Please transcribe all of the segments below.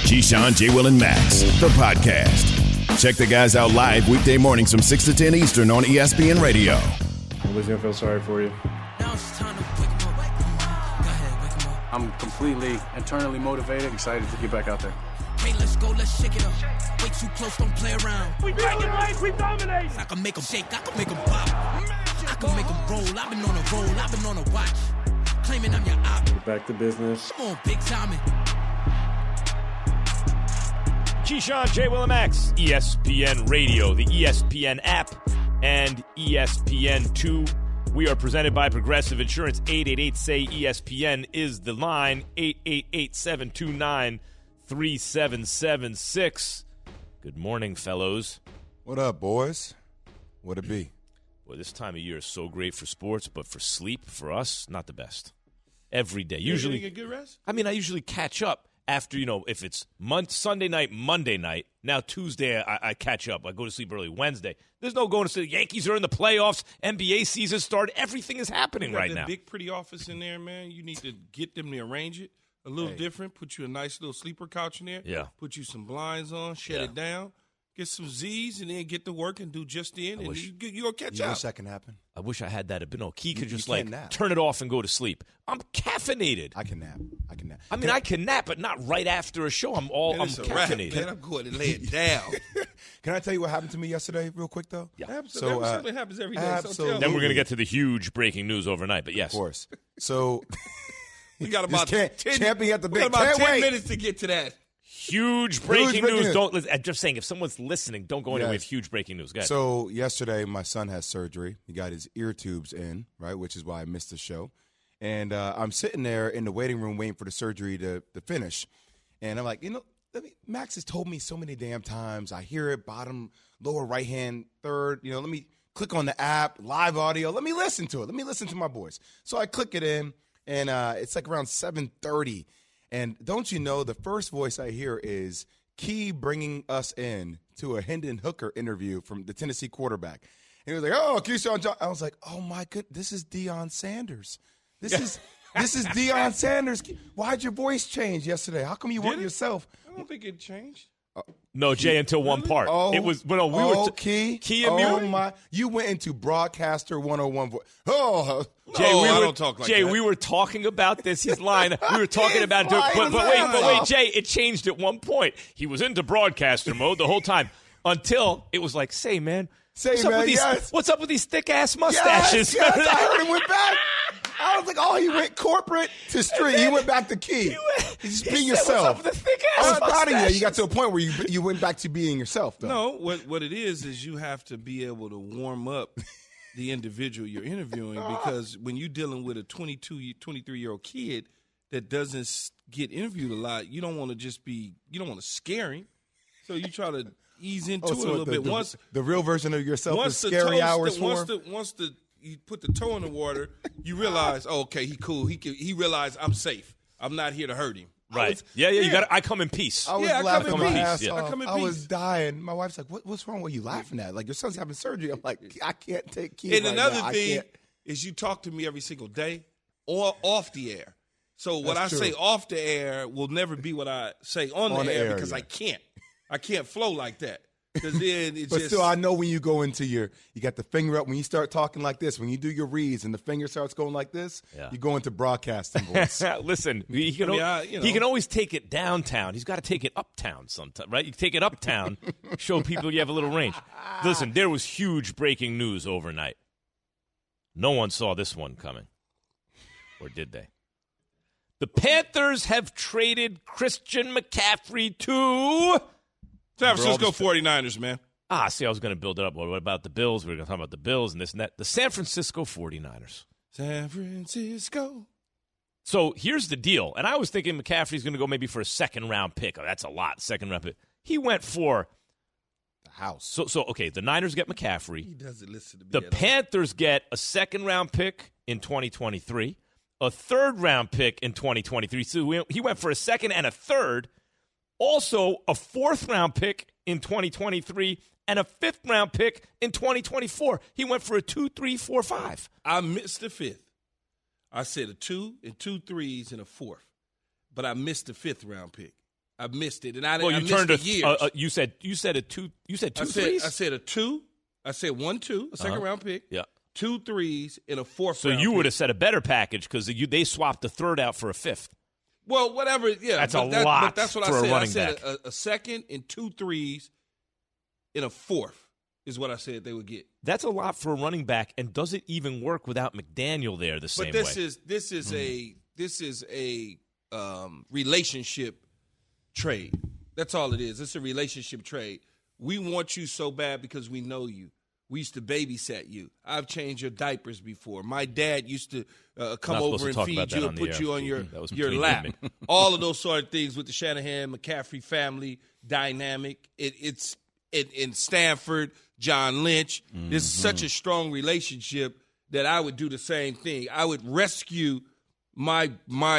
Keyshawn, J. Will, and Max, the podcast. Check the guys out live weekday mornings from 6 to 10 Eastern on ESPN Radio. Nobody's going to feel sorry for you. I'm completely internally motivated, excited to get back out there. Hey, let's go, let's shake it up. Way too close, don't play around. We make it right, we dominate. I can make them shake, I can make them pop. I can make them roll, I've been on a roll, I've been on a watch. Claiming I'm your op. Get back to business. Come on, big timing. Keyshawn, J. Will, and Max, ESPN Radio, the ESPN app, and ESPN2. We are presented by Progressive Insurance. 888-SAY-ESPN is the line. 888-729-3776. Good morning, fellows. What up, boys? What it be? Well, this time of year is so great for sports, but for sleep, for us, not the best. Every day. Usually, you get good rest? I mean, I usually catch up after, if it's Sunday night, Monday night. Now Tuesday, I catch up. I go to sleep early. Wednesday, there's no going to sleep. Yankees are in the playoffs. NBA season started. Everything is happening right now. Big, pretty office in there, man. You need to get them to arrange it a little different. Put you a nice little sleeper couch in there. Yeah. Put you some blinds on. Shut it down. Get some Z's and then get to work and do just in, and you'll catch up. You wish that can happen? I wish I had that. But no, Key could just nap. turn it off and go to sleep. I'm caffeinated. I can nap. I mean, I can nap, but not right after a show. I'm caffeinated. Man, I'm going to lay it down. Can I tell you what happened to me yesterday real quick, though? Yeah. Absolutely. Something happens every day. Absolutely. Then we're going to get to the huge breaking news overnight, but yes. Of course. So we got about 10 minutes to get to that. Huge breaking news. I'm just saying, if someone's listening, don't go anywhere with huge breaking news. Go ahead. So yesterday, my son has surgery. He got his ear tubes in, right, which is why I missed the show. And I'm sitting there in the waiting room waiting for the surgery to finish. And I'm like, Max has told me so many damn times. I hear it, bottom, lower right-hand, third. Let me click on the app, live audio. Let me listen to it. Let me listen to my voice. So I click it in, and it's like around 7:30. And don't you know, the first voice I hear is Key bringing us in to a Hendon Hooker interview from the Tennessee quarterback. And he was like, "Oh, Keyshawn John." I was like, "Oh my goodness, this is Deion Sanders. This is Deion Sanders. Why'd your voice change yesterday? How come you weren't yourself?" I don't think it changed. No, Jay, until one part. It was Key and you went into broadcaster 101. Jay, I don't talk like Jay, that. we were talking about this. He's lying. We were talking about it. But wait, Jay, it changed at one point. He was into broadcaster mode the whole time until it was like, say, man, what's up with these thick-ass mustaches? Yes, I heard him went back. I was like, he went corporate to street. He went back to Key. Just be yourself. What's up with the thick-ass I was proud of mustaches? you. You got to a point where you went back to being yourself, though. No, what it is you have to be able to warm up the individual you're interviewing, because when you're dealing with a 22, 23-year-old kid that doesn't get interviewed a lot, you don't want to scare him. So you try to ease into it a little bit. Once the real version of yourself is scary hours for him. Once you put the toe in the water, you realize, okay, he cool. He realized I'm safe. I'm not here to hurt him. Right. You got. I come in peace. I was I laughing come my in peace. ass Yeah. off. I come in I peace. was dying. My wife's like, "What's wrong? What are you laughing at? Like, your son's having surgery." I'm like, "I can't take Key And right another now. thing is you talk to me every single day or off the air. So what I say off the air will never be what I say on the air because I can't. I can't flow like that. Because then it's But still, I know when you go into you got the finger up, when you start talking like this, when you do your reads and the finger starts going like this, you go into broadcasting voice. Listen, he can always take it downtown. He's got to take it uptown sometime, right? You take it uptown, show people you have a little range. Listen, there was huge breaking news overnight. No one saw this one coming. Or did they? The Panthers have traded Christian McCaffrey to San Francisco 49ers, man. See, I was going to build it up. What about the Bills? We were going to talk about the Bills and this and that. The San Francisco 49ers. San Francisco. So here's the deal. And I was thinking McCaffrey's going to go maybe for a second-round pick. Oh, that's a lot, second-round pick. He went for The house. So okay, the Niners get McCaffrey. He doesn't listen to me. The Panthers get a second-round pick in 2023, a third-round pick in 2023. So he went for a second and a third. Also, a fourth-round pick in 2023 and a fifth-round pick in 2024. He went for a 2, 3, 4, 5. I missed the fifth. I said a 2 and 2 3s and a fourth. But I missed the fifth-round pick. I missed it, and I you missed turned it years. You said a two. You said two threes. I said a 2. I said 1-2, a second round pick. Yeah. 2 threes and a fourth. So you would have said a better package because they swapped the third out for a fifth. Well, whatever. Yeah, that's a lot. But that's what for I said. A running I said back. a second and 2 threes and a fourth is what I said they would get. That's a lot for a running back, and does it even work without McDaniel there the same way? But this is a relationship trade. That's all it is. It's a relationship trade. We want you so bad because we know you. We used to babysat you. I've changed your diapers before. My dad used to come over and feed you and put you on your lap. All of those sort of things with the Shanahan McCaffrey family dynamic. It's in Stanford, John Lynch. Mm-hmm. This is such a strong relationship that I would do the same thing. I would rescue my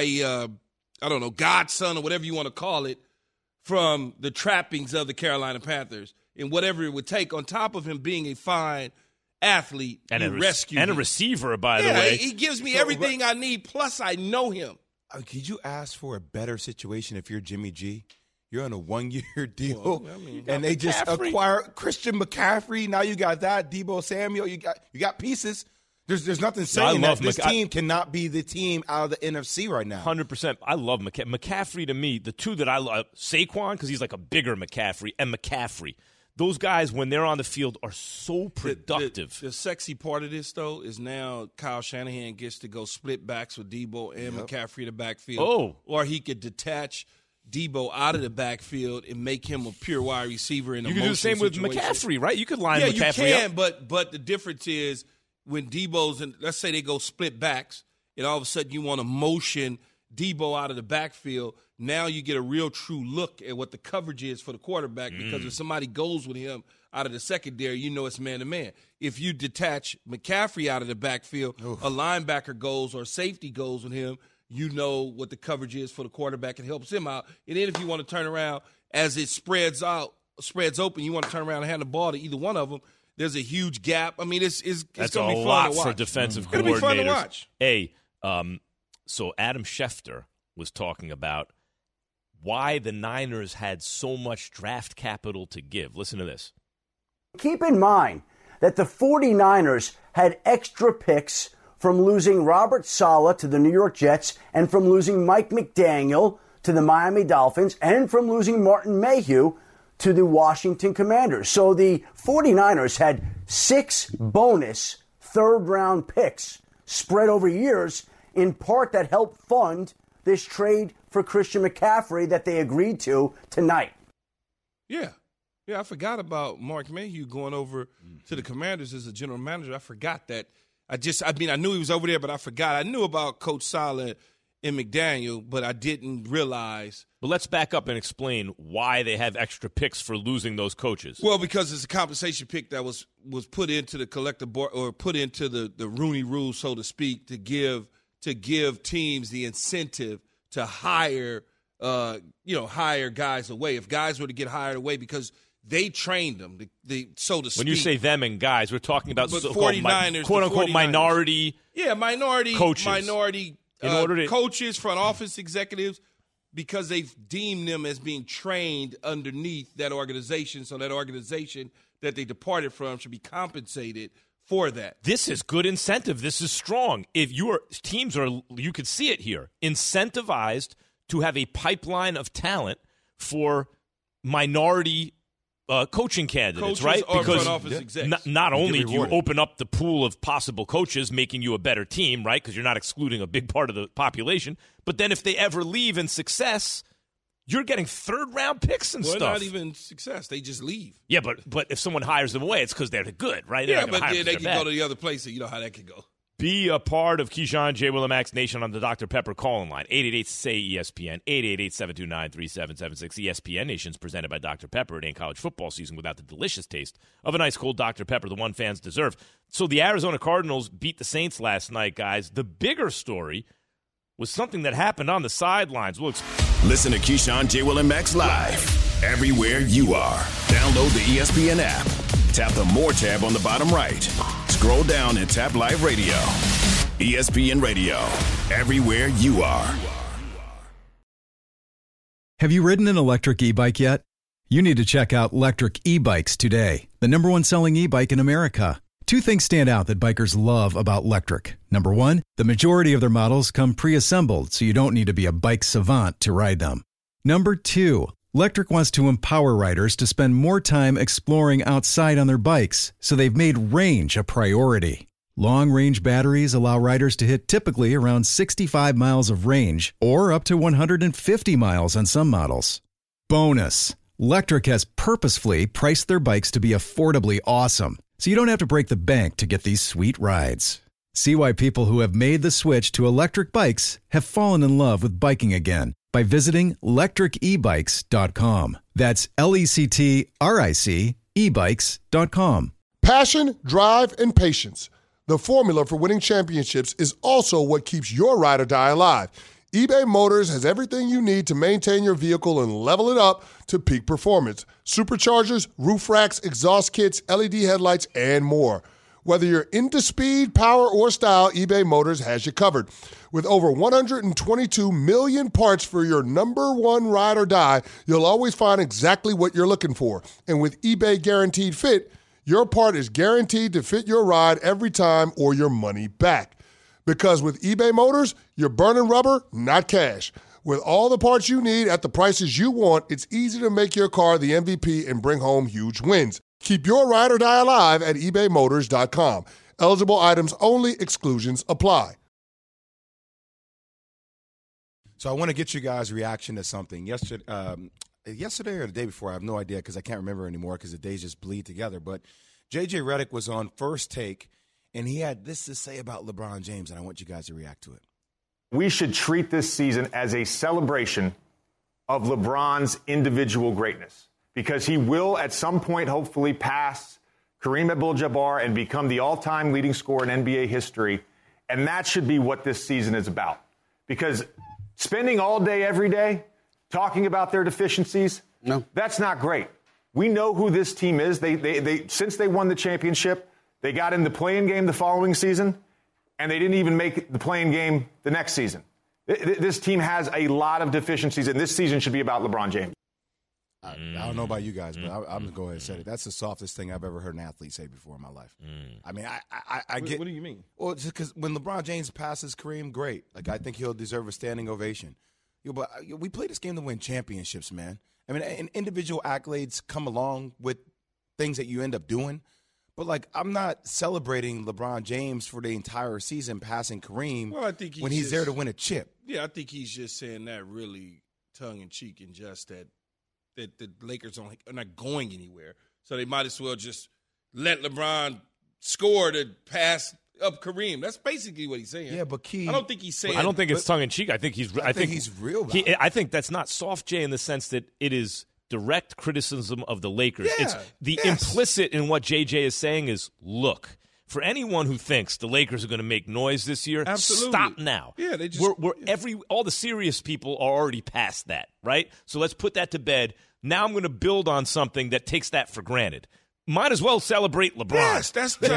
godson or whatever you want to call it from the trappings of the Carolina Panthers. And whatever it would take, on top of him being a fine athlete, and a receiver, by the way. He gives me everything I need, plus I know him. Could you ask for a better situation if you're Jimmy G? You're on a 1-year deal, well, and they just acquire Christian McCaffrey. Now you got that, Deebo Samuel. You got pieces. There's nothing saying that this team cannot be the team out of the NFC right now. 100%. I love McCaffrey. To me, the two that I love, Saquon, because he's like a bigger McCaffrey, and McCaffrey. Those guys, when they're on the field, are so productive. The sexy part of this, though, is now Kyle Shanahan gets to go split backs with Deebo and McCaffrey in the backfield. Oh. Or he could detach Deebo out of the backfield and make him a pure wide receiver in a motion situation. You can do the same with McCaffrey, right? You could line McCaffrey up. Yeah, you can, but the difference is when Deebo's in, let's say they go split backs, and all of a sudden you want to motion Deebo out of the backfield. Now you get a real true look at what the coverage is for the quarterback because if somebody goes with him out of the secondary, you know it's man-to-man. If you detach McCaffrey out of the backfield, a linebacker goes or safety goes with him, you know what the coverage is for the quarterback and helps him out. And then if you want to turn around as it spreads open, you want to turn around and hand the ball to either one of them, there's a huge gap. I mean, it's going to be fun to watch. That's a lot for defensive coordinators. It's going to be fun to watch. Hey, so Adam Schefter was talking about why the Niners had so much draft capital to give. Listen to this. Keep in mind that the 49ers had extra picks from losing Robert Saleh to the New York Jets and from losing Mike McDaniel to the Miami Dolphins and from losing Martin Mayhew to the Washington Commanders. So the 49ers had 6 bonus third-round picks spread over years, in part that helped fund this trade for Christian McCaffrey that they agreed to tonight. Yeah, I forgot about Mark Mayhew going over to the Commanders as a general manager. I forgot that. I knew he was over there, but I forgot. I knew about Coach Saleh and McDaniel, but I didn't realize. But let's back up and explain why they have extra picks for losing those coaches. Well, because it's a compensation pick that was put into the collective board or put into the Rooney Rule, so to speak, to give teams the incentive to hire guys away. If guys were to get hired away because they trained them, so to speak. When you say them and guys, we're talking about so-called 49ers, quote-unquote minority coaches. Coaches, front office executives, because they've deemed them as being trained underneath that organization, so that organization that they departed from should be compensated for that. This is good incentive. This is strong. If teams are, you could see it here, incentivized to have a pipeline of talent for minority coaching candidates, coaches, right? Or because front office execs. Not only do you open up the pool of possible coaches, making you a better team, right? Because you're not excluding a big part of the population. But then if they ever leave in success, you're getting third-round picks and stuff. Not even success. They just leave. Yeah, but if someone hires them away, it's because they're good, right? They're but they can go to the other place, and you know how that could go. Be a part of Keyshawn, J. Will, and Max Nation on the Dr. Pepper call-in line. 888-SAY-ESPN, 888-729-3776. ESPN Nation's presented by Dr. Pepper. It ain't college football season without the delicious taste of a nice cold Dr. Pepper, the one fans deserve. So the Arizona Cardinals beat the Saints last night, guys. The bigger story was something that happened on the sidelines. Listen to Keyshawn, J. Will, and Max live everywhere you are. Download the ESPN app. Tap the More tab on the bottom right. Scroll down and tap Live Radio. ESPN Radio, everywhere you are. Have you ridden an electric e-bike yet? You need to check out Lectric E-Bikes today, the #1 selling e-bike in America. Two things stand out that bikers love about Lectric. Number one, the majority of their models come pre-assembled, so you don't need to be a bike savant to ride them. Number two, Lectric wants to empower riders to spend more time exploring outside on their bikes, so they've made range a priority. Long-range batteries allow riders to hit typically around 65 miles of range, or up to 150 miles on some models. Bonus, Lectric has purposefully priced their bikes to be affordably awesome, so you don't have to break the bank to get these sweet rides. See why people who have made the switch to electric bikes have fallen in love with biking again by visiting lectricebikes.com. That's LECTRIC ebikes.com. Passion, drive, and patience. The formula for winning championships is also what keeps your ride or die alive. eBay Motors has everything you need to maintain your vehicle and level it up to peak performance. Superchargers, roof racks, exhaust kits, LED headlights, and more. Whether you're into speed, power, or style, eBay Motors has you covered. With over 122 million parts for your number one ride or die, you'll always find exactly what you're looking for. And with eBay Guaranteed Fit, your part is guaranteed to fit your ride every time or your money back. Because with eBay Motors, you're burning rubber, not cash. With all the parts you need at the prices you want, it's easy to make your car the MVP and bring home huge wins. Keep your ride or die alive at ebaymotors.com. Eligible items only. Exclusions apply. So I want to get you guys' reaction to something. Yesterday or the day before, I have no idea because I can't remember anymore because the days just bleed together. But J.J. Redick was on First Take, and he had this to say about LeBron James, and I want you guys to react to it. We should treat this season as a celebration of LeBron's individual greatness because he will at some point hopefully pass Kareem Abdul-Jabbar and become the all-time leading scorer in NBA history, and that should be what this season is about. Because spending all day, every day, talking about their deficiencies, no, that's not great. We know who this team is. They since they won the championship, they got in the play-in game the following season, and they didn't even make the play-in game the next season. This team has a lot of deficiencies, and this season should be about LeBron James. I don't know about you guys, but I'm going to go ahead and say it. That's the softest thing I've ever heard an athlete say before in my life. I mean, I get. What do you mean? Well, just because when LeBron James passes Kareem, great. Like, I think he'll deserve a standing ovation. But we play this game to win championships, man. I mean, and individual accolades come along with things that you end up doing. But, like, I'm not celebrating LeBron James for the entire season passing Kareem when he's there to win a chip. Yeah, I think he's just saying that really tongue-in-cheek and just that the Lakers are not going anywhere. So they might as well just let LeBron score to pass up Kareem. That's basically what he's saying. Yeah, but I don't think he's saying. I don't think it's tongue-in-cheek. I think he's real about I think that's not soft, Jay, in the sense that it is direct criticism of the Lakers. Yeah, it's the implicit in what JJ is saying is, look, for anyone who thinks the Lakers are going to make noise this year, absolutely, stop now. Yeah, they just all the serious people are already past that, right? So let's put that to bed. Now I'm going to build on something that takes that for granted. Might as well celebrate LeBron. Yes,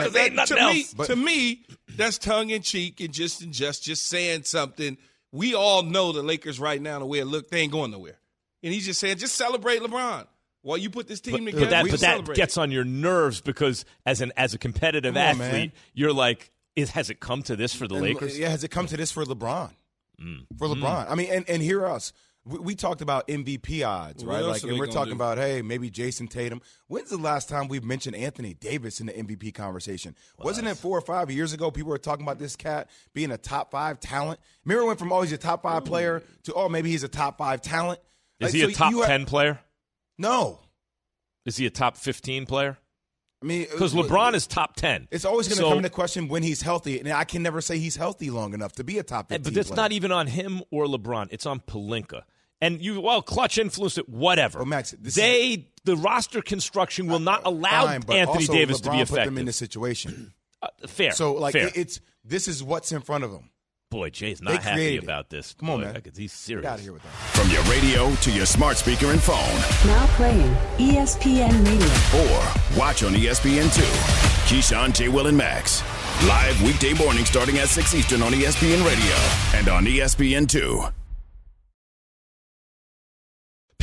to me, that's tongue in cheek and just saying something. We all know the Lakers right now, the way it look, they ain't going nowhere. And he's just saying, just celebrate LeBron. While you put this team together, but that gets on your nerves because as a competitive athlete, you're like, has it come to this for the Lakers? Yeah, has it come to this for LeBron? For LeBron. I mean, and hear us. We talked about MVP odds, right? Like, and we're talking about, hey, maybe Jason Tatum. When's the last time we've mentioned Anthony Davis in the MVP conversation? Wasn't it 4 or 5 years ago people were talking about this cat being a top 5 talent? Remember, went from always a top 5 player to, maybe he's a top 5 talent. Is he a top 10 player? No. Is he a top 15 player? I mean, because LeBron is top 10. It's always going to come into question when he's healthy, and I can never say he's healthy long enough to be a top 15 But that's not even on him or LeBron. It's on Pelinka. And Clutch influenced it, whatever. But Max, the roster construction will not allow Anthony Davis to be effective. Put them in this situation. Fair. So, fair. This is what's in front of them. Boy, Jay's not happy about this. Come on, man. He's serious. Get out of here with that. From your radio to your smart speaker and phone. Now playing ESPN Radio. Or watch on ESPN2. Keyshawn, J. Will, and Max. Live weekday morning starting at 6 Eastern on ESPN Radio and on ESPN2.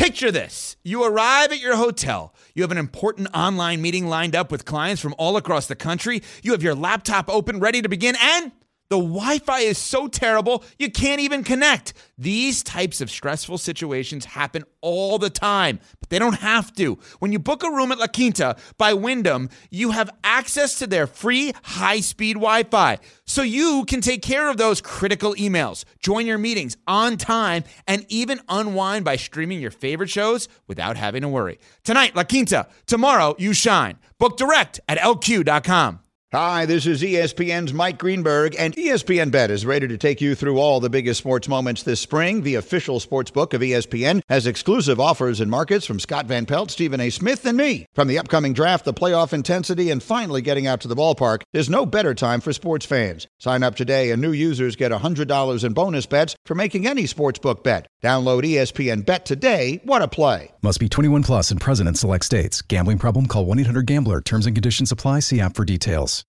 Picture this. You arrive at your hotel. You have an important online meeting lined up with clients from all across the country. You have your laptop open, ready to begin, and the Wi-Fi is so terrible, you can't even connect. These types of stressful situations happen all the time, but they don't have to. When you book a room at La Quinta by Wyndham, you have access to their free high-speed Wi-Fi, so you can take care of those critical emails, join your meetings on time, and even unwind by streaming your favorite shows without having to worry. Tonight, La Quinta. Tomorrow, you shine. Book direct at LQ.com. Hi, this is ESPN's Mike Greenberg, and ESPN Bet is ready to take you through all the biggest sports moments this spring. The official sports book of ESPN has exclusive offers and markets from Scott Van Pelt, Stephen A. Smith, and me. From the upcoming draft, the playoff intensity, and finally getting out to the ballpark, there's no better time for sports fans. Sign up today, and new users get $100 in bonus bets for making any sportsbook bet. Download ESPN Bet today. What a play. Must be 21 plus and present in select states. Gambling problem? Call 1-800-GAMBLER. Terms and conditions apply. See app for details.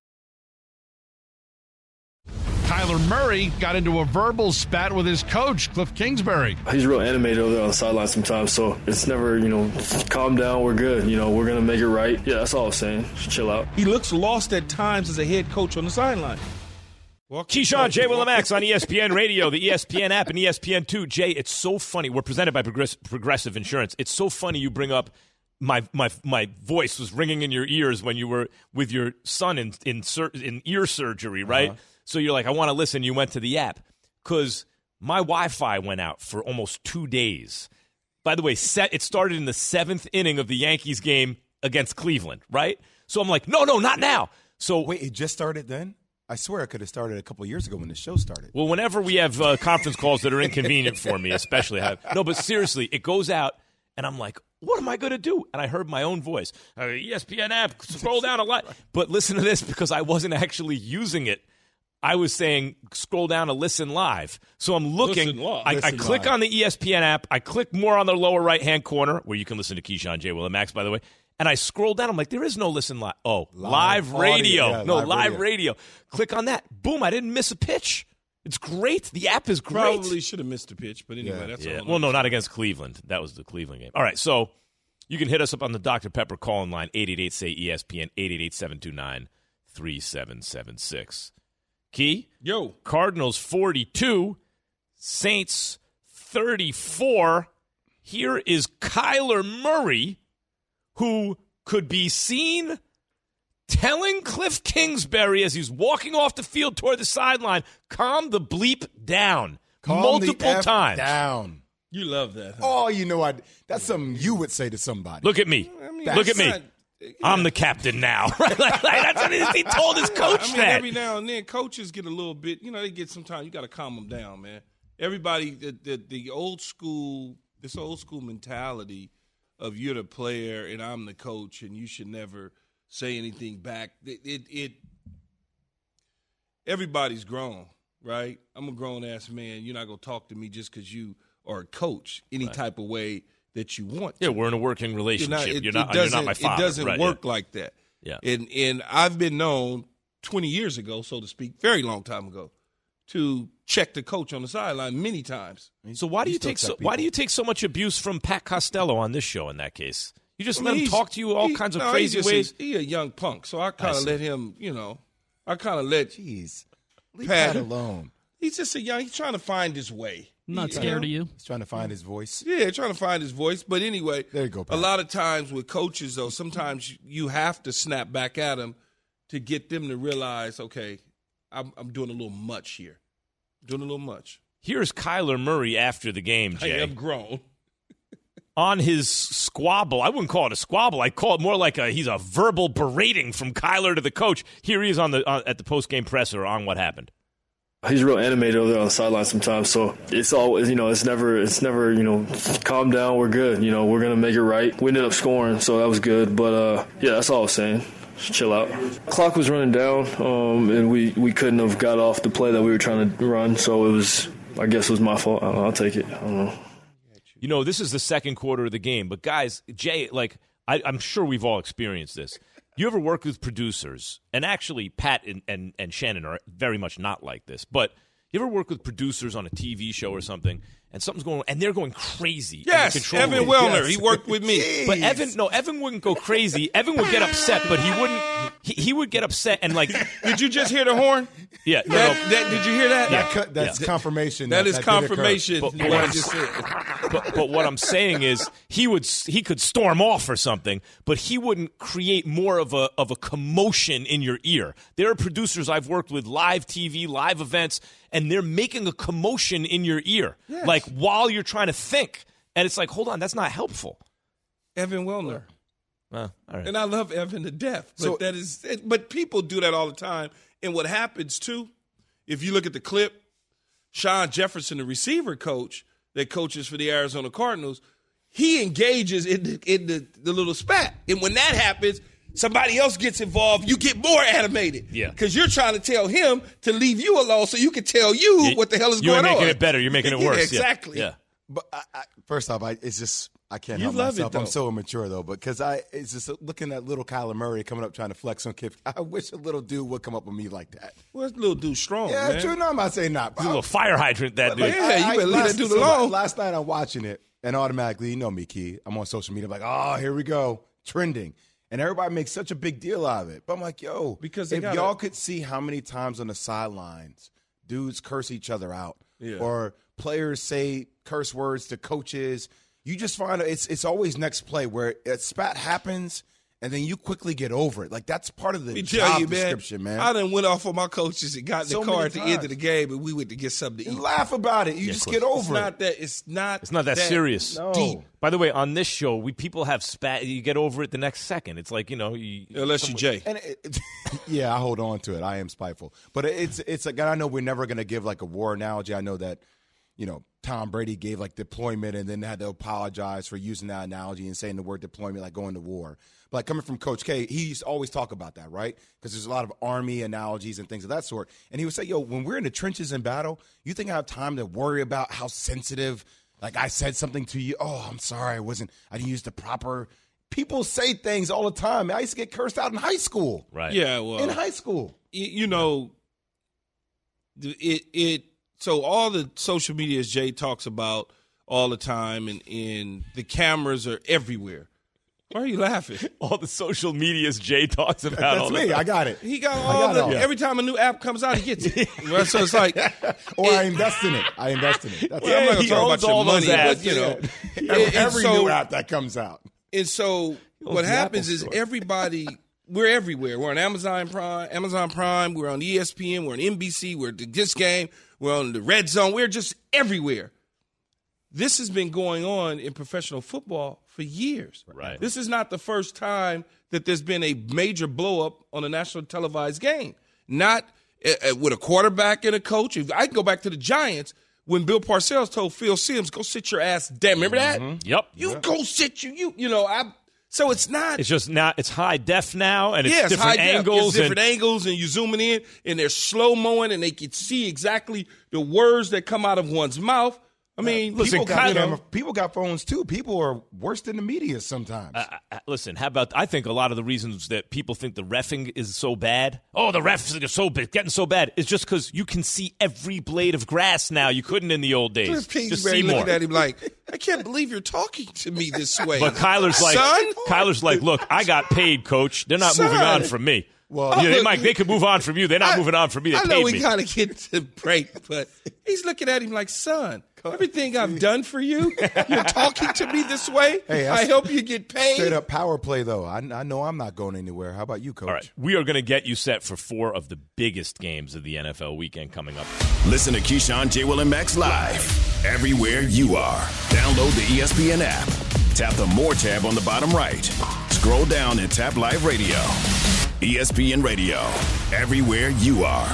Kyler Murray got into a verbal spat with his coach, Cliff Kingsbury. He's real animated over there on the sideline sometimes, so it's never, calm down, we're good. We're going to make it right. Yeah, that's all I'm saying. Just chill out. He looks lost at times as a head coach on the sideline. Keyshawn, J. Will and Max on ESPN Radio, the ESPN app, and ESPN2. Jay, it's so funny. We're presented by Progressive Insurance. It's so funny you bring up my voice was ringing in your ears when you were with your son in ear surgery, right? Uh-huh. So you're like, I want to listen. You went to the app because my Wi-Fi went out for almost 2 days. By the way, it started in the 7th inning of the Yankees game against Cleveland, right? So I'm like, no, not now. So wait, it just started then? I swear it could have started a couple of years ago when the show started. Well, whenever we have conference calls that are inconvenient for me, especially but seriously, it goes out, and I'm like, what am I going to do? And I heard my own voice. ESPN app, scroll down a lot. But listen to this, because I wasn't actually using it. I was saying scroll down to listen live. So I'm looking. I click on the ESPN app. I click more on the lower right-hand corner, where you can listen to Keyshawn, J. Will, and Max, by the way. And I scroll down. I'm like, there is no listen live. Oh, live radio. Yeah, live radio. Click on that. Boom, I didn't miss a pitch. It's great. The app is great. Probably should have missed a pitch, but anyway, that's all. Well, no, not against Cleveland. That was the Cleveland game. All right, so you can hit us up on the Dr. Pepper call-in line, 888-SAY-ESPN, 888-729-3776. Key? Yo. Cardinals 42, Saints 34. Here is Kyler Murray, who could be seen telling Cliff Kingsbury as he's walking off the field toward the sideline, calm the bleep down. Multiple times. Down. You love that, huh? Oh, that's something you would say to somebody. Look at me. Look at me. I'm the captain now. That's what he told his coach that. Every now and then, coaches get a little bit, they get sometimes you got to calm them down, man. Everybody, the old school mentality of you're the player and I'm the coach and you should never say anything back. Everybody's grown, right? I'm a grown-ass man. You're not going to talk to me just because you are a coach any type of way that you want to. Yeah, we're in a working relationship. You're not my father. It doesn't work like that. Yeah. And I've been known 20 years ago, so to speak, very long time ago, to check the coach on the sideline many times. So why do you take so much abuse from Pat Costello on this show in that case? You just let him talk to you all kinds of crazy ways? He's a young punk, so I kind of let him, Jeez. Leave Pat alone. He's just he's trying to find his way. I'm not scared of you. He's trying to find his voice. Yeah, trying to find his voice. But anyway, there you go, Pat. A lot of times with coaches, though, sometimes you have to snap back at them to get them to realize, okay, I'm doing a little much here. Doing a little much. Here's Kyler Murray after the game, Jay. I am grown. On his squabble. I wouldn't call it a squabble. I'd call it more like he's a verbal berating from Kyler to the coach. Here he is at the post-game presser on what happened. He's real animated over there on the sideline sometimes, so it's always, it's never, calm down, we're good, we're going to make it right. We ended up scoring, so that was good, but, that's all I was saying. Just chill out. Clock was running down, and we couldn't have got off the play that we were trying to run, so I guess it was my fault. I'll take it. I don't know. This is the second quarter of the game, but guys, Jay, I'm sure we've all experienced this. You ever work with producers, and actually Pat and Shannon are very much not like this, but you ever work with producers on a TV show or something, and something's going on, and they're going crazy. Yes, Evan Wellner, he worked with me. Jeez. But Evan wouldn't go crazy. Evan would get upset, but he wouldn't. He would get upset and like. Did you just hear the horn? Yeah. Did you hear that? That's confirmation. That is confirmation. But what I'm saying is he could storm off or something, but he wouldn't create more of a commotion in your ear. There are producers I've worked with, live TV, live events, and they're making a commotion in your ear, like while you're trying to think. And it's like, hold on, that's not helpful. Evan Wellner. All right. And I love Evan to death. But but people do that all the time. And what happens, too, if you look at the clip, Sean Jefferson, the receiver coach that coaches for the Arizona Cardinals, he engages in the little spat. And when that happens, somebody else gets involved, you get more animated. Yeah. Because you're trying to tell him to leave you alone so you can tell you what the hell is going on. You're making it better. You're making it worse. Exactly. Yeah. But first off, it's just I can't You help love myself. it, though. I'm so immature though, because it's just looking at little Kyler Murray coming up trying to flex on Kip. I wish a little dude would come up with me like that. Well, this little dude strong, Yeah, man. true. No, I'm not saying not. He's a little fire hydrant, that dude. Yeah, you better leave that dude alone. Last night I'm watching it, and automatically, you know me, Key. I'm on social media, like, oh, here we go, trending. And everybody makes such a big deal out of it. But I'm like, yo, because if y'all could see how many times on the sidelines dudes curse each other out, or players say curse words to coaches, you just find it's always next play where a spat happens and then you quickly get over it. Like, that's part of the job description, man. I done went off on my coaches and got in So the car many at the times. end of the game, and we went to get something to eat. Laugh about it. You just get over it. It's not that serious. No. Deep. By the way, on this show, people have spat. You get over it the next second. It's like, unless you're Jay. And yeah, I hold on to it. I am spiteful, but it's like, I know we're never going to give like a war analogy. I know that, Tom Brady gave like deployment and then had to apologize for using that analogy and saying the word deployment, like going to war. But like coming from Coach K, he used to always talk about that, right? Because there's a lot of Army analogies and things of that sort. And he would say, yo, when we're in the trenches in battle, you think I have time to worry about how sensitive, like I said something to you? Oh, I'm sorry, I didn't use the proper. People say things all the time. I used to get cursed out in high school. Right. Yeah, well. In high school. So all the social media Jay talks about all the time, and the cameras are everywhere. Why are you laughing? All the social medias Jay talks about. That's all me. the time. I got it. He got all the. Every time a new app comes out, he gets it. Right? So it's like, or I invest in it. That's I'm not going to talk about your money, but every new app that comes out. And so what happens is we're everywhere. We're on Amazon Prime. We're on ESPN. We're on NBC. We're at this game. We're on the Red Zone. We're just everywhere. This has been going on in professional football for years. Right. This is not the first time that there's been a major blow-up on a national televised game. Not with a quarterback and a coach. I can go back to the Giants when Bill Parcells told Phil Simms, go sit your ass down. Remember that? Mm-hmm. Yep. Go sit so it's not. It's just not. It's high def now, and it's it's different high angles. It's different angles, and you're zooming in, and they're slow mowing, and they can see exactly the words that come out of one's mouth. I mean, listen, people got phones too. People are worse than the media sometimes. Listen, I think a lot of the reasons that people think the reffing is so bad, the refs are getting so bad, is just because you can see every blade of grass now. You couldn't in the old days. Cliff Just Kingsbury see more. looking at him like, I can't believe you're talking to me this way. But Kyler's like, look, I got paid, coach. They're not moving on from me. Well, they could move on from you. They're not moving on from me. They I know paid we me. gotta get to break, but he's looking at him like, son, everything I've done for you, you're talking to me this way. Hey, I hope you get paid. Straight up power play, though. I know I'm not going anywhere. How about you, Coach? All right, we are going to get you set for 4 of the biggest games of the NFL weekend coming up. Listen to Keyshawn, J. Will, and Max live everywhere you are. Download the ESPN app. Tap the More tab on the bottom right. Scroll down and tap Live Radio. ESPN Radio, everywhere you are.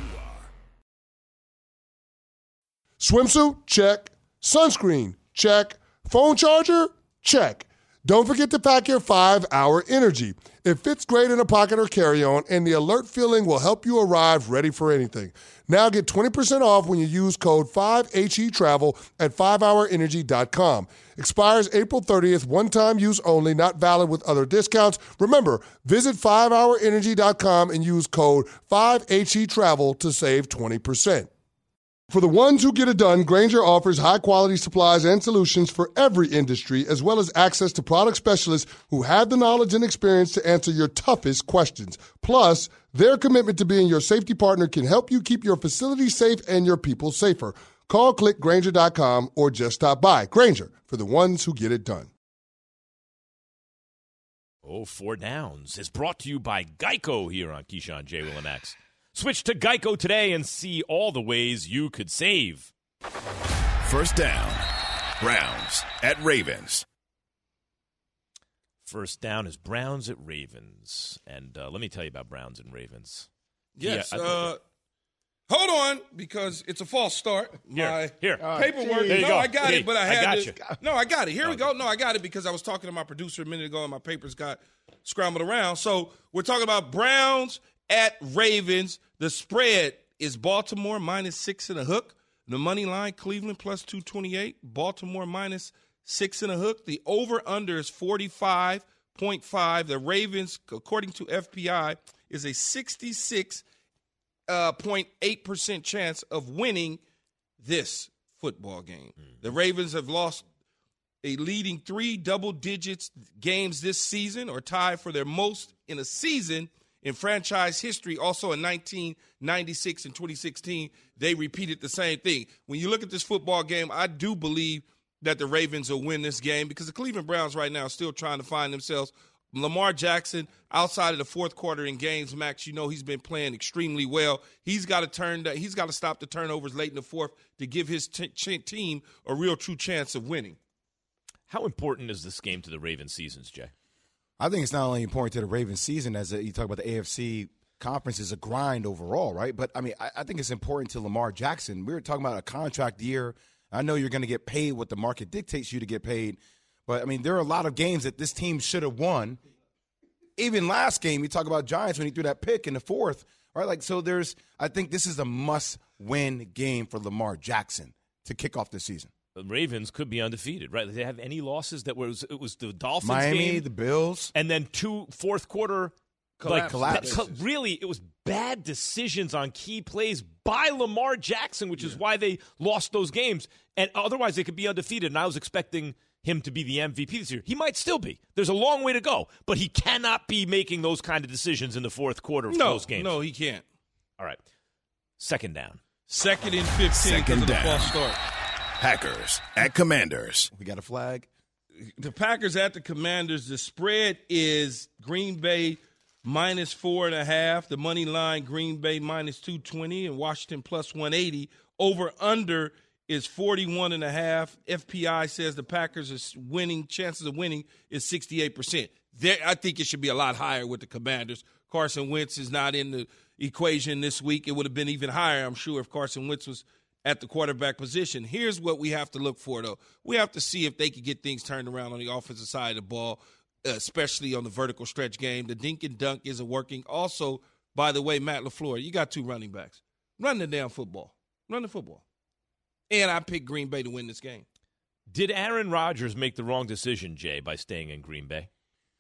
Swimsuit? Check. Sunscreen? Check. Phone charger? Check. Don't forget to pack your 5-Hour Energy. It fits great in a pocket or carry-on, and the alert feeling will help you arrive ready for anything. Now get 20% off when you use code 5HETRAVEL at 5hourenergy.com. Expires April 30th, one-time use only, not valid with other discounts. Remember, visit 5hourenergy.com and use code 5HETRAVEL to save 20%. For the ones who get it done, Grainger offers high-quality supplies and solutions for every industry, as well as access to product specialists who have the knowledge and experience to answer your toughest questions. Plus, their commitment to being your safety partner can help you keep your facility safe and your people safer. Call, click Grainger.com, or just stop by. Grainger, for the ones who get it done. Oh, 4 Downs is brought to you by Geico here on Keyshawn, J. Will, and Max. Switch to Geico today and see all the ways you could save. First down. Browns at Ravens. First down is Browns at Ravens. And let me tell you about Browns and Ravens. Yes. Hold on, because it's a false start. My here. paperwork. There you no, go. I got it, but I got you. No, I got it. Here we go. No, I got it because I was talking to my producer a minute ago and my papers got scrambled around. So we're talking about Browns at Ravens. The spread is Baltimore -6.5. The money line, Cleveland +228. Baltimore -6.5. The over-under is 45.5. The Ravens, according to FPI, is a 66.8% chance of winning this football game. The Ravens have lost a leading 3 double-digits games this season, or tied for their most in a season in franchise history. Also in 1996 and 2016, they repeated the same thing. When you look at this football game, I do believe that the Ravens will win this game because the Cleveland Browns right now are still trying to find themselves. Lamar Jackson, outside of the fourth quarter in games, Max, you know he's been playing extremely well. He's got to stop the turnovers late in the fourth to give his team a real true chance of winning. How important is this game to the Ravens seasons, Jay? I think it's not only important to the Ravens season, as you talk about the AFC conference is a grind overall, right? But, I mean, I think it's important to Lamar Jackson. We were talking about a contract year. I know you're going to get paid what the market dictates you to get paid. But, I mean, there are a lot of games that this team should have won. Even last game, you talk about Giants when he threw that pick in the fourth, right? Like, so I think this is a must-win game for Lamar Jackson to kick off the season. The Ravens could be undefeated, right? Did they have any losses? It was the Dolphins Miami, game, the Bills, and then 2 fourth quarter collapse. Really, it was bad decisions on key plays by Lamar Jackson, which is why they lost those games. And otherwise, they could be undefeated. And I was expecting him to be the MVP this year. He might still be. There's a long way to go, but he cannot be making those kind of decisions in the fourth quarter of those games. No, he can't. All right, second down. 2nd and 15. Second down. False start. Packers at Commanders. We got a flag. The Packers at the Commanders. The spread is Green Bay -4.5. The money line, Green Bay -220 and Washington +180. Over under is 41.5. FPI says the Packers' chances of winning is 68%. I think it should be a lot higher with the Commanders. Carson Wentz is not in the equation this week. It would have been even higher, I'm sure, if Carson Wentz was at the quarterback position. Here's what we have to look for, though. We have to see if they can get things turned around on the offensive side of the ball, especially on the vertical stretch game. The dink and dunk isn't working. Also, by the way, Matt LaFleur, you got 2 running backs. Run the damn football. Run the football. And I picked Green Bay to win this game. Did Aaron Rodgers make the wrong decision, Jay, by staying in Green Bay?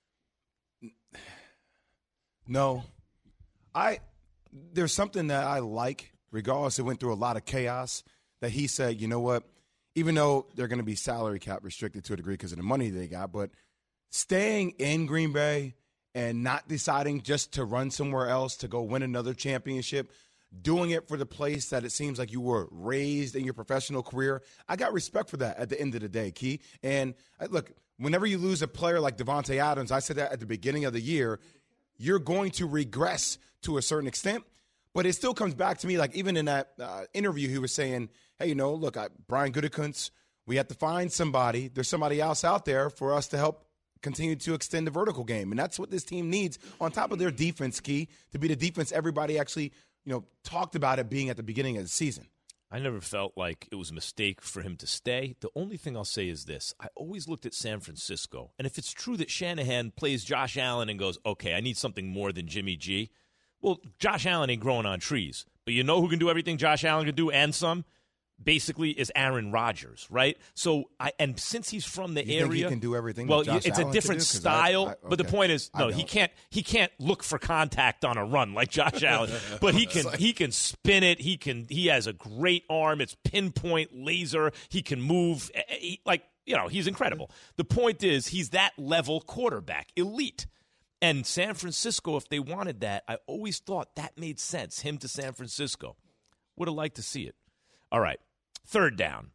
No. There's something that I like, regardless it went through a lot of chaos, that he said, you know what, even though they're going to be salary cap restricted to a degree because of the money they got, but staying in Green Bay and not deciding just to run somewhere else to go win another championship, doing it for the place that it seems like you were raised in your professional career, I got respect for that at the end of the day, Key. And look, whenever you lose a player like Devontae Adams, I said that at the beginning of the year, you're going to regress to a certain extent. But it still comes back to me, like even in that interview, he was saying, hey, look, Brian Gutekunst, we have to find somebody. There's somebody else out there for us to help continue to extend the vertical game. And that's what this team needs on top of their defense, Key, to be the defense everybody actually, talked about it being at the beginning of the season. I never felt like it was a mistake for him to stay. The only thing I'll say is this. I always looked at San Francisco, and if it's true that Shanahan plays Josh Allen and goes, okay, I need something more than Jimmy G, well, Josh Allen ain't growing on trees. But you know who can do everything Josh Allen can do and some? basically is Aaron Rodgers, right? So, and since he's from the you area, think he can do everything. Well, that Josh it's Allen a different can do? style. Okay. But the point is, no, he can't look for contact on a run like Josh Allen. But he can spin it. He has a great arm. It's pinpoint laser. He can move. He's incredible. The point is, he's that level quarterback, elite. And San Francisco, if they wanted that, I always thought that made sense. Him to San Francisco. Would have liked to see it. All right. Third down.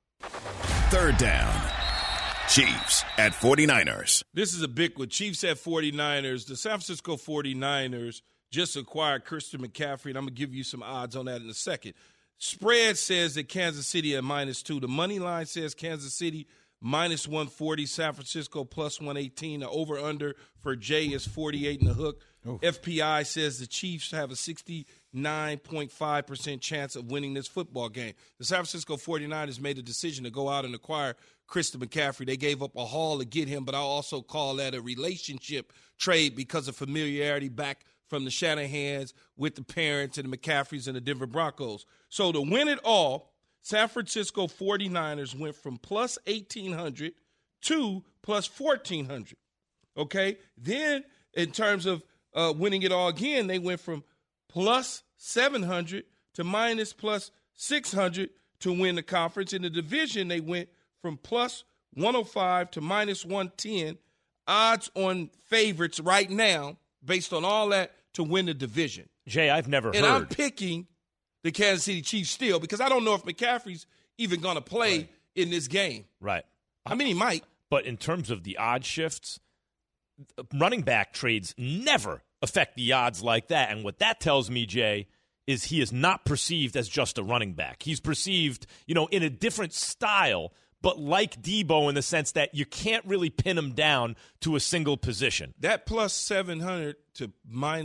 Chiefs at 49ers. This is a big one. Chiefs at 49ers. The San Francisco 49ers just acquired Christian McCaffrey, and I'm going to give you some odds on that in a second. Spread says that Kansas City at -2. The money line says Kansas City -140, San Francisco +118. The over-under for Jay is 48 in the hook. Oof. FPI says the Chiefs have a 69.5% chance of winning this football game. The San Francisco 49ers made a decision to go out and acquire Christian McCaffrey. They gave up a haul to get him, but I'll also call that a relationship trade because of familiarity back from the Shanahans with the parents and the McCaffreys and the Denver Broncos. So to win it all, San Francisco 49ers went from +1,800 to +1,400. Okay? Then in terms of winning it all again, they went from +700 to -+600 to win the conference. In the division, they went from +105 to -110. Odds on favorites right now, based on all that, to win the division. Jay, I've never heard. And I'm picking the Kansas City Chiefs still because I don't know if McCaffrey's even going to play in this game. Right. I mean, he might. But in terms of the odd shifts, running back trades never affect the odds like that. And what that tells me, Jay, is he is not perceived as just a running back. He's perceived, in a different style, but like Debo in the sense that you can't really pin him down to a single position. That +700 to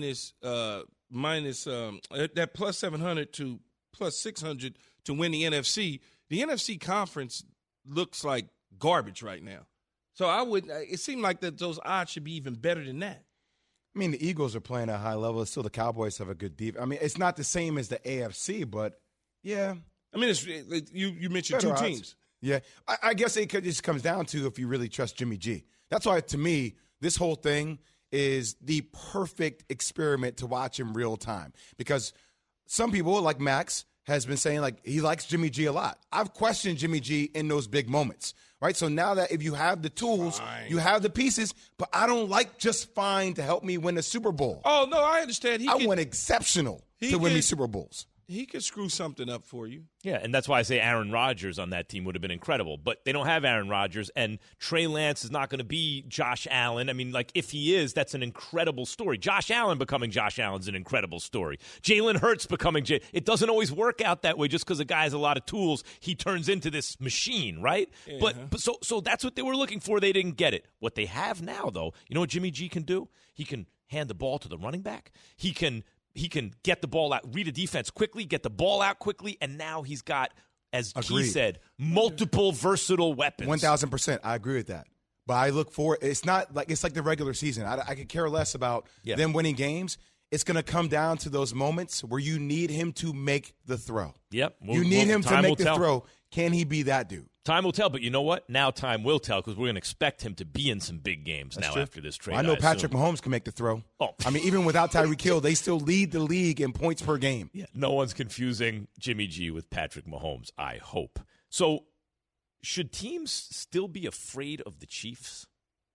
that +700 to +600 to win the NFC. The NFC conference looks like garbage right now. So it seemed like that those odds should be even better than that. I mean, the Eagles are playing at a high level. Still, the Cowboys have a good defense. I mean, it's not the same as the AFC, but yeah. I mean, you mentioned better two odds. Teams. Yeah, I guess it just comes down to if you really trust Jimmy G. That's why, to me, this whole thing is the perfect experiment to watch in real time. Because some people, like Max, has been saying, like, he likes Jimmy G a lot. I've questioned Jimmy G in those big moments, right? So now that if you have the tools, you have the pieces, but I don't like just fine to help me win a Super Bowl. Oh, no, I understand. I want exceptional to win me Super Bowls. He could screw something up for you. Yeah, and that's why I say Aaron Rodgers on that team would have been incredible. But they don't have Aaron Rodgers, and Trey Lance is not going to be Josh Allen. I mean, like, if he is, that's an incredible story. Josh Allen becoming Josh Allen's an incredible story. Jalen Hurts becoming It doesn't always work out that way just because a guy has a lot of tools. He turns into this machine, right? Yeah. But so that's what they were looking for. They didn't get it. What they have now, though, you know what Jimmy G can do? He can hand the ball to the running back. He can get the ball out, read a defense quickly, get the ball out quickly, and now he's got, as Key said, multiple versatile weapons. 1,000%. I agree with that. But I look for it's not like it's like the regular season. I could care less about them winning games. It's going to come down to those moments where you need him to make the throw. Yep. You need him to make the throw. Can he be that dude? Time will tell, but you know what? Now time will tell because we're going to expect him to be in some big games after this trade. Well, I know Patrick Mahomes can make the throw. Oh. I mean, even without Tyreek Hill, they still lead the league in points per game. Yeah. No one's confusing Jimmy G with Patrick Mahomes, I hope. So should teams still be afraid of the Chiefs?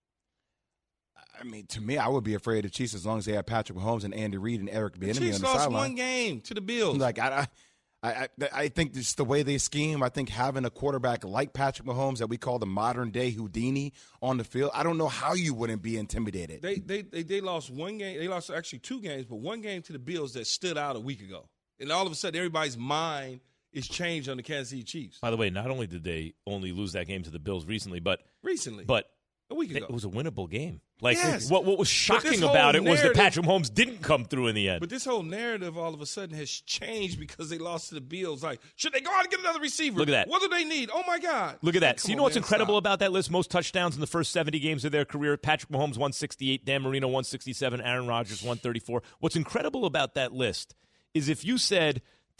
I mean, to me, I would be afraid of the Chiefs as long as they have Patrick Mahomes and Andy Reid and Eric Bieniemy on the sideline. The Chiefs lost one game to the Bills. Like, I think just the way they scheme, I think having a quarterback like Patrick Mahomes that we call the modern-day Houdini on the field, I don't know how you wouldn't be intimidated. They lost one game. They lost actually two games, but one game to the Bills that stood out a week ago. And all of a sudden, everybody's mind is changed on the Kansas City Chiefs. By the way, not only did they only lose that game to the Bills recently, but a week ago. It was a winnable game. Like, yes. What was shocking about it was that Patrick Mahomes didn't come through in the end. But this whole narrative all of a sudden has changed because they lost to the Bills. Like, should they go out and get another receiver? Look at that. What do they need? Oh, my God. Look at that. So you know what's incredible about that list? Most touchdowns in the first 70 games of their career. Patrick Mahomes, 168. Dan Marino, 167. Aaron Rodgers, 134. What's incredible about that list is if you said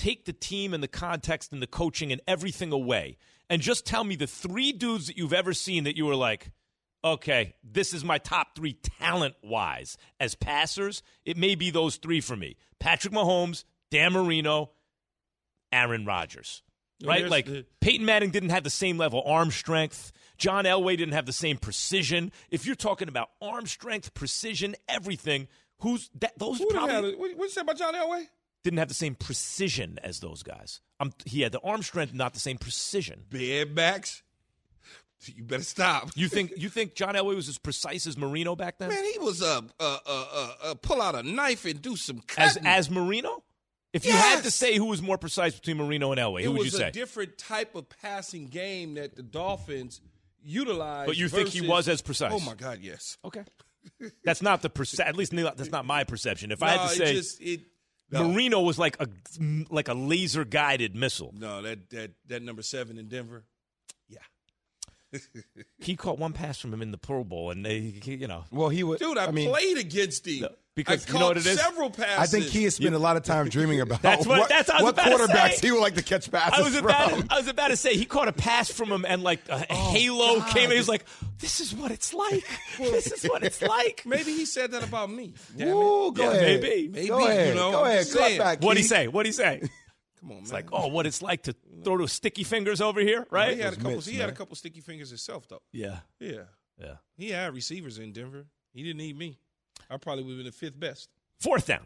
take the team and the context and the coaching and everything away and just tell me the 3 dudes that you've ever seen that you were like, okay, this is my top 3 talent-wise. As passers, it may be those 3 for me. Patrick Mahomes, Dan Marino, Aaron Rodgers. Right? Like, Peyton Manning didn't have the same level arm strength. John Elway didn't have the same precision. If you're talking about arm strength, precision, everything, those probably... What you say about John Elway? Didn't have the same precision as those guys. He had the arm strength, not the same precision. Bad backs. You better stop. You think John Elway was as precise as Marino back then? Man, he was pull out a knife and do some cutting. As Marino? If you had to say who was more precise between Marino and Elway, who would you say? It was a different type of passing game that the Dolphins utilized. But you think he was as precise? Oh, my God, yes. Okay. That's not at least that's not my perception. If I had to say Marino was like a laser-guided missile. No, that number 7 in Denver, yeah. He caught one pass from him in the Pro Bowl, and Well, he would. Dude, I played against him. Because I you know what it is? Several passes. I think he has spent a lot of time dreaming about what quarterbacks he would like to catch passes from. I was about to say he caught a pass from him, and like a halo came. And he was like, "This is what it's like. This is what it's like." Maybe he said that about me. Ooh, go ahead. Maybe. Go ahead. Go ahead. Cut back, What'd he say? What'd he say? Come on, man. It's like, what it's like to throw those sticky fingers over here, right? He had a couple sticky fingers himself, though. Yeah. He had receivers in Denver. He didn't need me. I probably would have been the 5th best. 4th down.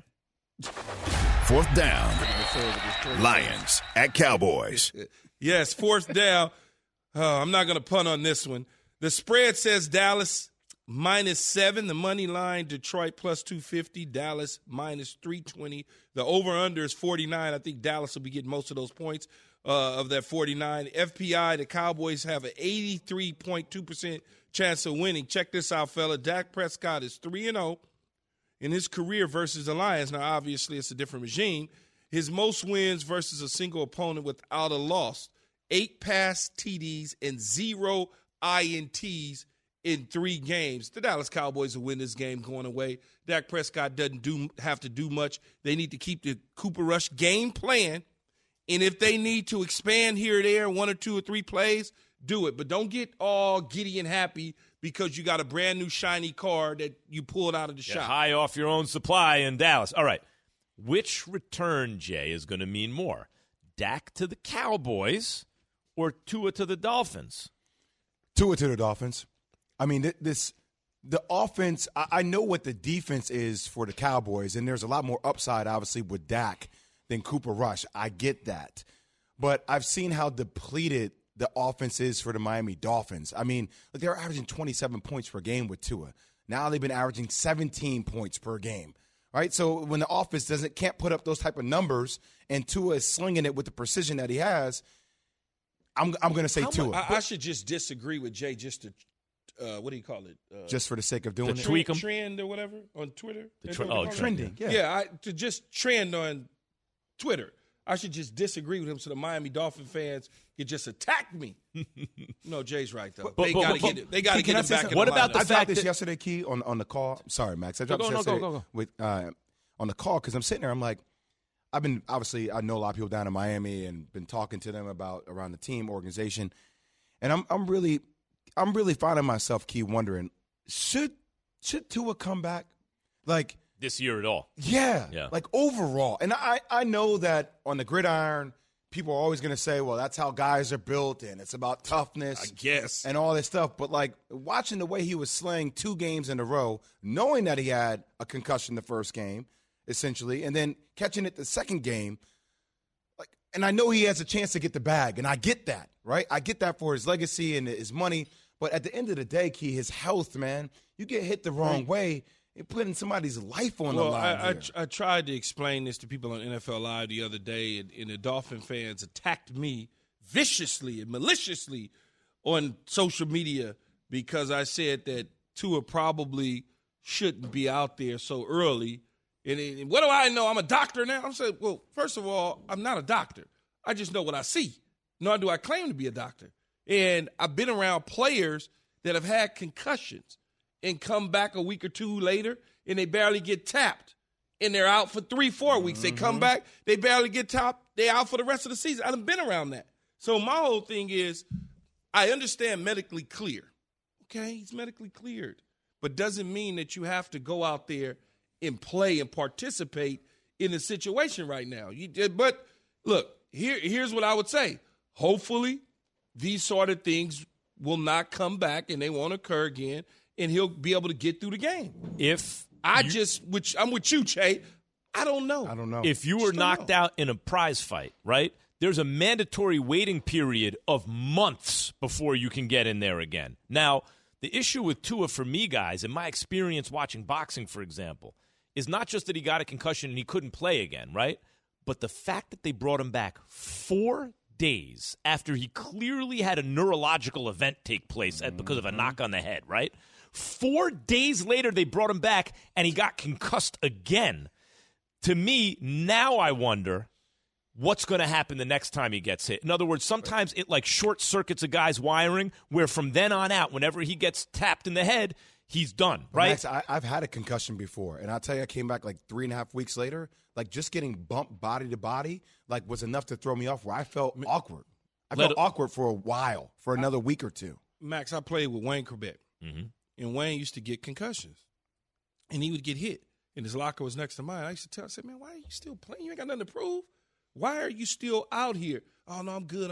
4th down. Lions at Cowboys. Yes, 4th down. I'm not going to punt on this one. The spread says Dallas -7. The money line, Detroit plus 250. Dallas minus 320. The over-under is 49. I think Dallas will be getting most of those points of that 49. FPI, the Cowboys have an 83.2% chance of winning. Check this out, fella. Dak Prescott is 3-0. in his career versus the Lions. Now, obviously, it's a different regime. His most wins versus a single opponent without a loss. 8 pass TDs and 0 INTs in 3 games. The Dallas Cowboys will win this game going away. Dak Prescott doesn't have to do much. They need to keep the Cooper Rush game plan. And if they need to expand here or there, 1 or 2 or 3 plays, do it. But don't get all giddy and happy because you got a brand new shiny car that you pulled out of the shop. High off your own supply in Dallas. All right. Which return, Jay, is going to mean more? Dak to the Cowboys or Tua to the Dolphins? Tua to the Dolphins. I mean, the offense, I know what the defense is for the Cowboys, and there's a lot more upside, obviously, with Dak than Cooper Rush. I get that. But I've seen how depleted the offense is for the Miami Dolphins. I mean, look, they're averaging 27 points per game with Tua. Now they've been averaging 17 points per game. Right? So when the offense can't put up those type of numbers and Tua is slinging it with the precision that he has, I'm going to say Tua. I should just disagree with Jay just to what do you call it? Just for the sake of doing it? Tweak 'em? Trend or whatever on Twitter? Trending. Yeah, to just trend on Twitter. I should just disagree with him so the Miami Dolphin fans could just attack me. No, Jay's right, though. They got to get it. They got to get it back in the lineup. What about the I fact dropped this that yesterday, Key, on the call. Sorry, Max. I dropped this yesterday with on the call because I'm sitting there. I'm like, I know a lot of people down in Miami and been talking to them about around the team organization, and I'm really finding myself, Key, wondering should Tua come back like this year at all? Yeah. Like overall. And I know that on the gridiron, people are always going to say, well, that's how guys are built and it's about toughness. I guess. And all this stuff. But, like, watching the way he was slaying 2 games in a row, knowing that he had a concussion the first game, essentially, and then catching it the second game, like, and I know he has a chance to get the bag, and I get that, right? I get that for his legacy and his money. But at the end of the day, Key, his health, man, you get hit the wrong way, you're putting somebody's life on the line. I tried to explain this to people on NFL Live the other day, and the Dolphin fans attacked me viciously and maliciously on social media because I said that Tua probably shouldn't be out there so early. And what do I know? I'm a doctor now? I'm saying, well, first of all, I'm not a doctor. I just know what I see, nor do I claim to be a doctor. And I've been around players that have had concussions and come back a week or 2 later, and they barely get tapped. And they're out for 3-4 weeks. They come back, they barely get tapped. they out for the rest of the season. I done been around that. So my whole thing is, I understand medically clear. Okay, he's medically cleared. But doesn't mean that you have to go out there and play and participate in the situation right now. But look, here's what I would say. Hopefully, these sort of things will not come back and they won't occur again, and he'll be able to get through the game. I'm with you, Che. I don't know. If you were knocked out in a prize fight, right, there's a mandatory waiting period of months before you can get in there again. Now, the issue with Tua for me, guys, in my experience watching boxing, for example, is not just that he got a concussion and he couldn't play again, right? But the fact that they brought him back 4 days after he clearly had a neurological event take place because of a knock on the head, right? 4 days later, they brought him back and he got concussed again. To me, now I wonder what's going to happen the next time he gets hit. In other words, sometimes it like short circuits a guy's wiring where from then on out, whenever he gets tapped in the head, he's done, right? Max, I've had a concussion before, and I'll tell you, I came back like 3.5 weeks later. Like, just getting bumped body to body, like, was enough to throw me off where I felt awkward. I felt awkward for a while, for another week or two. Max, I played with Wayne Corbett, and Wayne used to get concussions, and he would get hit, and his locker was next to mine. I used to I said, man, why are you still playing? You ain't got nothing to prove. Why are you still out here? Oh, no, I'm good.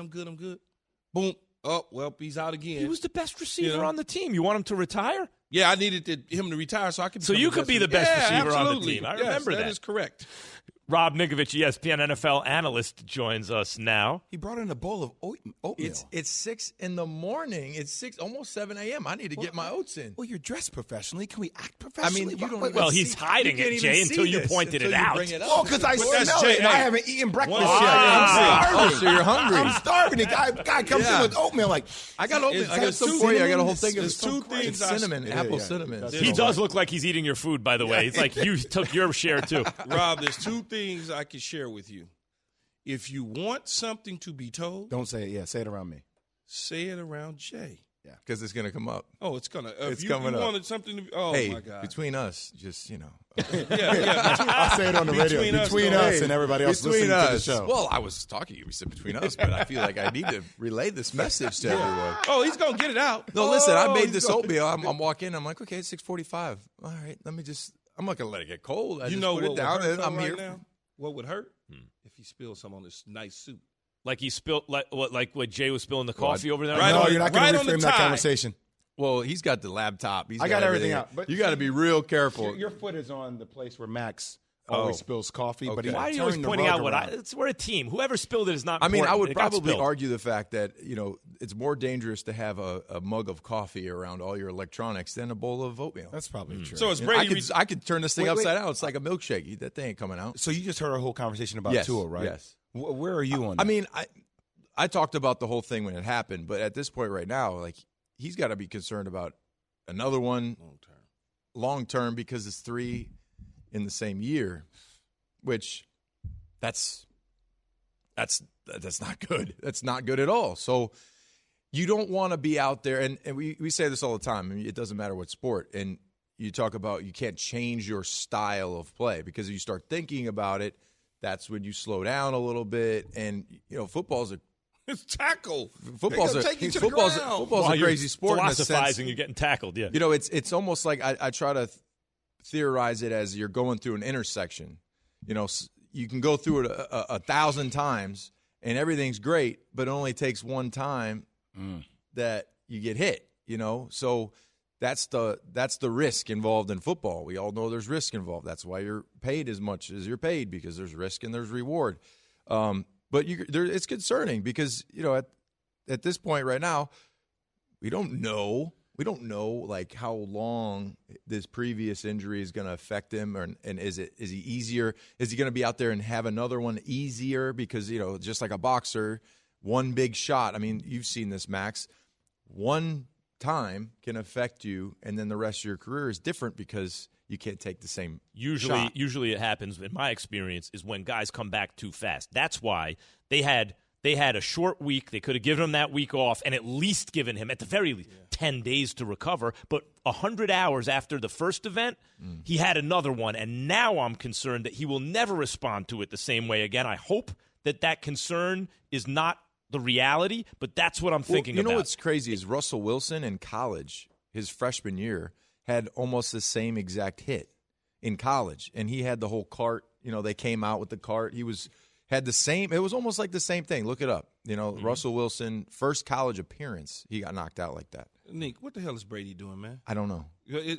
Boom. Oh, well, he's out again. He was the best receiver on the team. You want him to retire? Yeah, I needed him to retire so I could. So you could be the best receiver absolutely. on the team. I remember that. That is correct. Rob Ninkovich, ESPN NFL analyst, joins us now. He brought in a bowl of oatmeal. It's 6 in the morning. It's almost 7 a.m. I need to get my oats in. Well, you're dressed professionally. Can we act professionally? I mean, you don't. Well, he's hiding it, Jay, until you pointed it out. Oh, because I smell it. I haven't eaten breakfast yet. I'm starving. Oh, so you're hungry. I'm starving. The guy comes in with oatmeal. Like, I got oatmeal. I got some for you. I got a whole thing of cinnamon, apple cinnamon. He does look like he's eating your food, by the way. It's like you took your share, too. Rob, there's 2 things I can share with you. If you want something to be told, don't say it. Yeah, say it around me. Say it around Jay. Yeah, because it's going to come up. Oh, it's going to. It's coming up. Wanted something to be, oh, hey, my God. Between us, just, yeah. I'll say it on the radio. Between us and everybody else listening to the show. Well, I was talking to you. We said between us, but I feel like I need to relay this message to everyone. Oh, he's going to get it out. No, listen, I made this oatmeal. I'm walking. I'm like, okay, it's 6:45. All right, I'm not going to let it get cold. I just put it down, and I'm here. Now? What would hurt? If he spilled some on this nice soup. Like he spilled, like what Jay was spilling the coffee over there? No, you're not going to reframe that conversation. Well, he's got the laptop. I got everything out. But you got to be real careful. Your foot is on the place where Max always spills coffee. Okay. But why are you always pointing out we're a team? Whoever spilled it is not important. I mean, I would probably argue the fact that, it's more dangerous to have a mug of coffee around all your electronics than a bowl of oatmeal. That's probably true. So it's Brady. I could turn this thing upside down. It's like a milkshake. That thing ain't coming out. So you just heard our whole conversation about Tua, right? Yes. Where are you on that? I mean, I talked about the whole thing when it happened, but at this point right now, like, he's got to be concerned about another one long term because it's 3 in the same year, which that's not good. That's not good at all. So you don't want to be out there, and we say this all the time. I mean, it doesn't matter what sport, and you talk about you can't change your style of play because if you start thinking about it, that's when you slow down a little bit. And football's it's tackle. Football's a crazy sport. Philosophizing, you're getting tackled. Yeah. It's almost like I try to theorize it as you're going through an intersection. You can go through it 1,000 times and everything's great, but it only takes one time that you get hit. So that's the risk involved in football. We all know there's risk involved. That's why you're paid as much as you're paid, because there's risk and there's reward. But it's concerning because, at this point right now, we don't know like how long this previous injury is going to affect him, and is he easier? Is he going to be out there and have another one easier? Because, just like a boxer, one big shot. I mean, you've seen this, Max. One time can affect you, and then the rest of your career is different because you can't take the same shot. Usually it happens, in my experience, is when guys come back too fast. That's why they had a short week. They could have given him that week off and at least given him, at the very least, 10 days to recover. But 100 hours after the first event, he had another one. And now I'm concerned that he will never respond to it the same way again. I hope that concern is not the reality, but that's what I'm thinking about. You know what's crazy is Russell Wilson in college, his freshman year, had almost the same exact hit in college, and he had the whole cart. They came out with the cart. Had the same. It was almost like the same thing. Look it up. Russell Wilson, first college appearance, he got knocked out like that. Nick, what the hell is Brady doing, man? I don't know.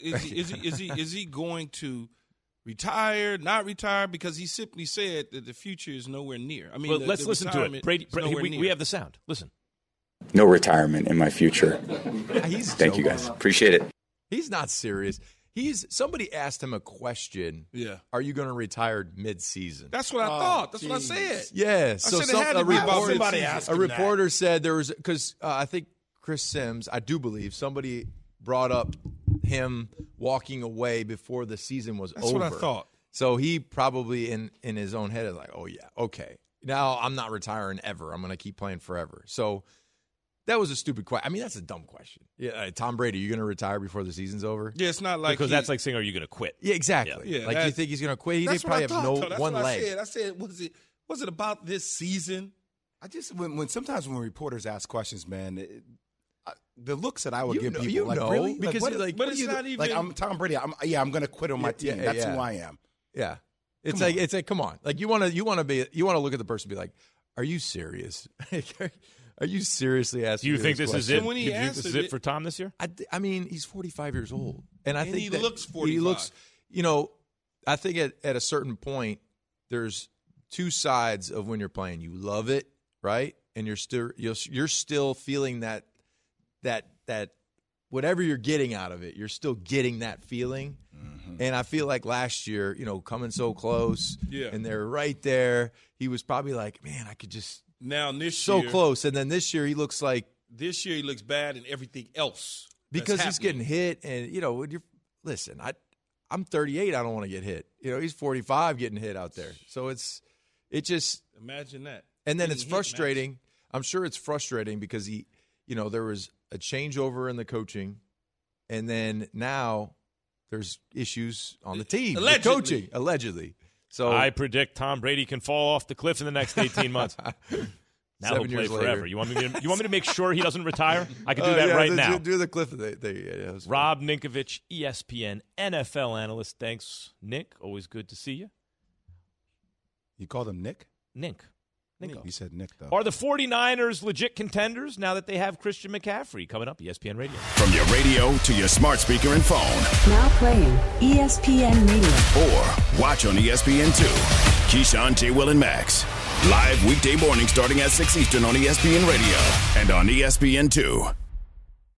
Is he going to retire, not retire? Because he simply said that the future is nowhere near. I mean, well, let's listen to it. Brady, we have the sound. Listen. No retirement in my future. Thank you, guys. Appreciate it. He's not serious. Somebody asked him a question. Yeah. Are you going to retire mid-season? That's what I thought. That's what I said. Yeah. So a reporter said there was, because I think Chris Sims, I do believe, somebody brought up him walking away before the season was over. That's what I thought. So he probably in his own head is like, oh, yeah, okay. Now I'm not retiring ever. I'm going to keep playing forever. So that was a stupid question. I mean, that's a dumb question. Yeah, Tom Brady, you going to retire before the season's over? Yeah, it's not like because that's like saying, are you going to quit? Yeah, exactly. Yeah, like you think he's going to quit? He probably have one leg. I said, was it about this season? I just sometimes when reporters ask questions, man, the looks that I would give people, really, because but it's not even like I'm Tom Brady. I'm going to quit on my team. That's who I am. Yeah, it's like come on, like you want to look at the person and be like, are you serious? Are you seriously asking? Do you think this is it? When this is it for Tom this year? I mean, he's 45 years old, and I think he looks 45. He looks, I think at a certain point, there's two sides of when you're playing. You love it, right? And you're still feeling that whatever you're getting out of it, you're still getting that feeling. Mm-hmm. And I feel like last year, coming so close, and they're right there. He was probably like, man, I could just. Now this so year, close, and then this year he looks like he looks bad in everything else because he's getting hit. And listen, I'm 38. I don't want to get hit. He's 45 getting hit out there. So it just imagine that. And then it's frustrating. I'm sure it's frustrating because there was a changeover in the coaching, and then now there's issues on the team, coaching allegedly. So I predict Tom Brady can fall off the cliff in the next 18 months. Now he'll play forever. You want me to make sure he doesn't retire? I can do that right now. Do the cliff thing. Rob Ninkovich, ESPN NFL analyst. Thanks, Nick. Always good to see you. You called him Nick? Nick. You said Nick, though. Are the 49ers legit contenders now that they have Christian McCaffrey? Coming up, ESPN Radio. From your radio to your smart speaker and phone. Now playing ESPN Radio. Or watch on ESPN2. Keyshawn, J. Will, and Max. Live weekday morning starting at 6 Eastern on ESPN Radio and on ESPN2.